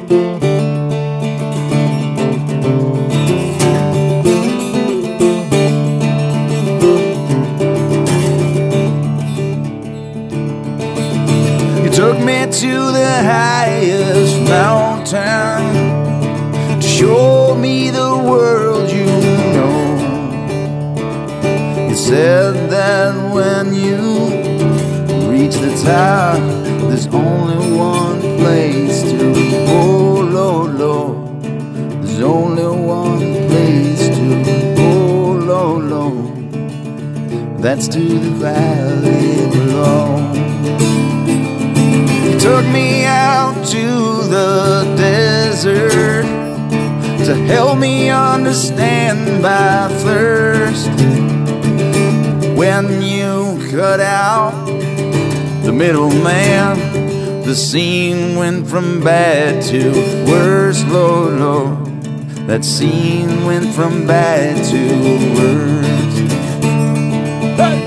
You took me to the highest mountain to show me the world you know. You said that when you reach the top, there's only one place to go, Lord, Lord. There's only one place to go, Lord, Lord. That's to the valley below. You took me out to the desert to help me understand my thirst. When you cut out the middleman, the scene went from bad to worse, Lord, Lord. That scene went from bad to worse. Hey!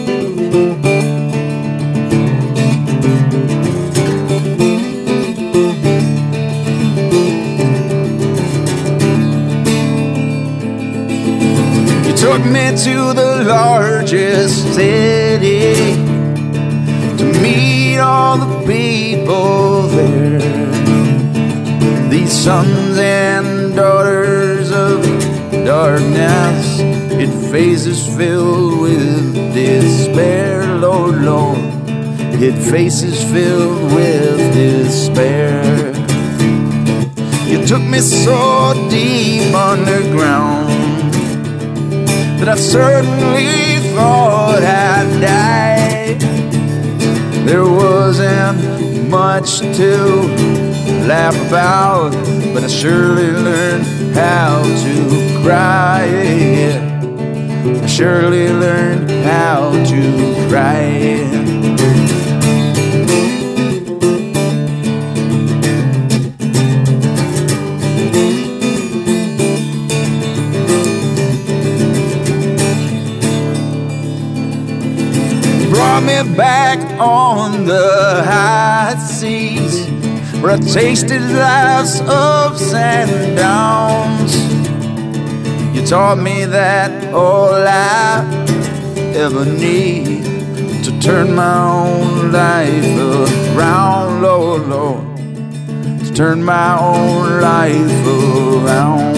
You took me to the largest city to meet all the people there. These sons and daughters of darkness, it faces filled with despair, Lord, Lord. It faces filled with despair. You took me so deep underground that I certainly thought I'd die. There wasn't much to laugh about, but I surely learned how to cry. I surely learned how to cry. Brought me back on the high seas where I tasted life's ups and downs. You taught me that all I ever need to turn my own life around, Lord, Lord, to turn my own life around.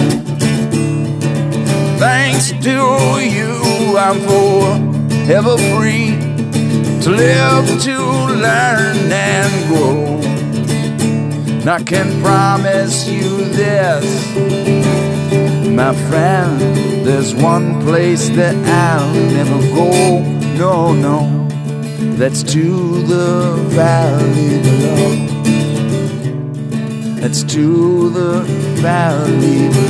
Thanks to you, I'm forever free to live, to learn and grow. And I can promise you this, my friend, there's one place that I'll never go. No, no, that's to the valley below. That's to the valley below.